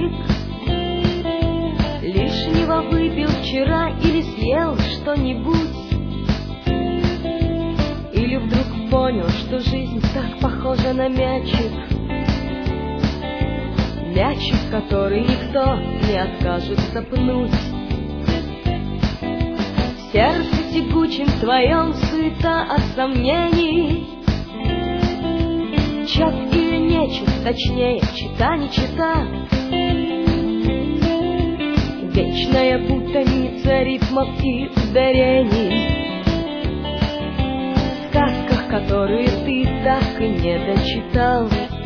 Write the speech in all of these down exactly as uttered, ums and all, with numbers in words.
мальчик, лишнего выпил вчера или съел что-нибудь, или вдруг понял, что жизнь так похожа на мячик, мячик, который никто не откажется пнуть. В сердце тягучем твоем суета от сомнений, чет или нечет, точнее, чита не чита. Вечная путаница ритмов и ударений в сказках, которые ты так и не дочитал.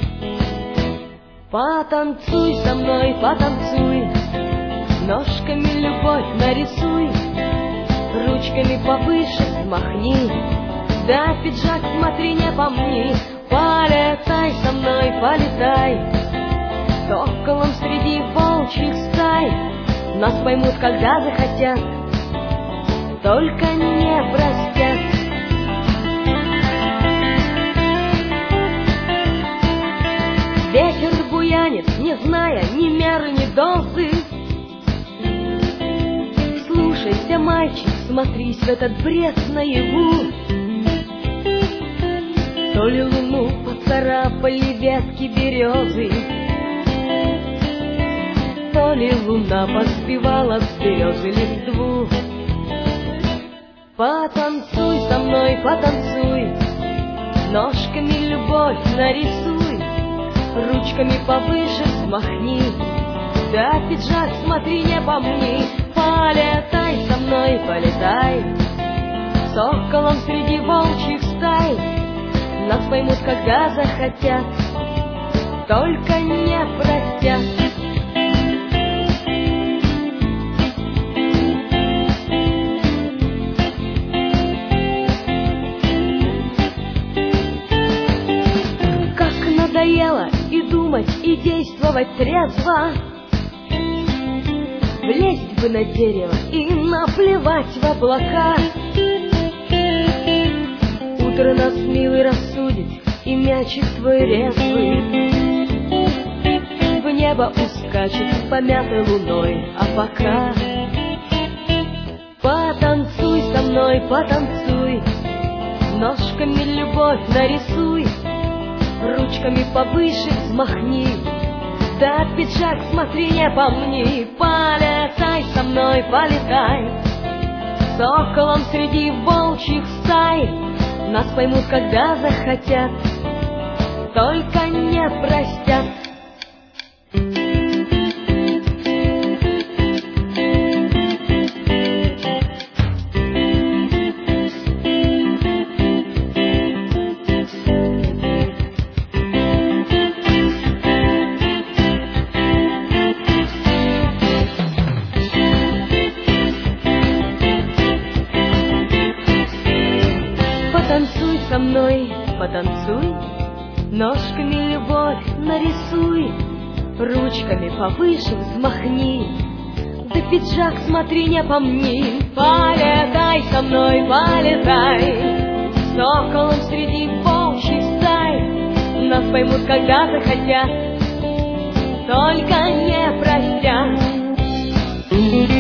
Потанцуй со мной, потанцуй, ножками любовь нарисуй, ручками повыше взмахни, да пиджак смотри, не помни. Полетай со мной, полетай, соколом среди волчьих стай. Нас поймут, когда захотят, только не простят. Ветер буянит, не зная ни меры, ни дозы. Слушайся, мальчик, смотрись в этот бред наяву. То ли луну поцарапали ветки березы, то ли луна поспевала с березы листву. Потанцуй со мной, потанцуй, ножками любовь нарисуй, ручками повыше взмахни, да пиджак смотри, не помни. Полетай со мной, полетай, соколом среди волчьих стай. Нас поймут, когда захотят, только не простят. Как надоело и думать, и действовать трезво. Влезть бы на дерево и наплевать в облака. Утро нас, милый, рассудит, и мячик твой резвый в небо ускачет, помятой луной. А пока потанцуй со мной, потанцуй, ножками любовь нарисуй, ручками повыше взмахни, да пиджак смотри, не помни. Полетай со мной, полетай, соколом среди волчьих стай. Нас поймут, когда захотят, только не простят. Потанцуй со мной, потанцуй, ножками любовь нарисуй, ручками повыше взмахни, да пиджак смотри, не помни. Полетай со мной, полетай, соколом среди волчьих стай. Нас поймут, когда захотят, только не простят.